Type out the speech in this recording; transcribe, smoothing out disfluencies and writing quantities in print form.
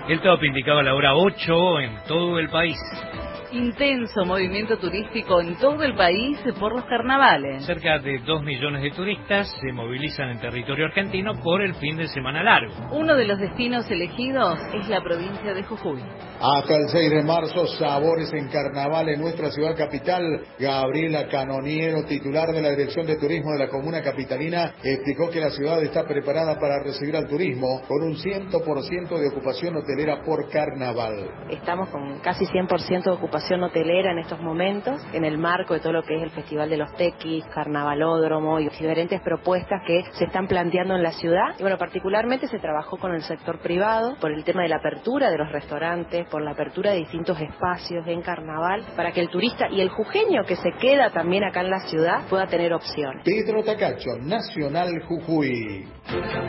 El top indicaba la hora 8 en todo el país. Intenso movimiento turístico en todo el país por los carnavales. Cerca de 2 millones de turistas se movilizan en territorio argentino por el fin de semana largo. Uno de los destinos elegidos es la provincia de Jujuy. Hasta el 6 de marzo, sabores en carnaval en nuestra ciudad capital. Gabriela Canoniero, titular de la Dirección de Turismo de la Comuna Capitalina, explicó que la ciudad está preparada para recibir al turismo con un 100% de ocupación hotelera por carnaval. Estamos con casi 100% de ocupación hotelera en estos momentos, en el marco de todo lo que es el Festival de los Tequis, Carnavalódromo y diferentes propuestas que se están planteando en la ciudad. Y bueno, particularmente se trabajó con el sector privado por el tema de la apertura de los restaurantes, por la apertura de distintos espacios en carnaval, para que el turista y el jujeño que se queda también acá en la ciudad pueda tener opciones. Pedro Tacacho, Nacional Jujuy.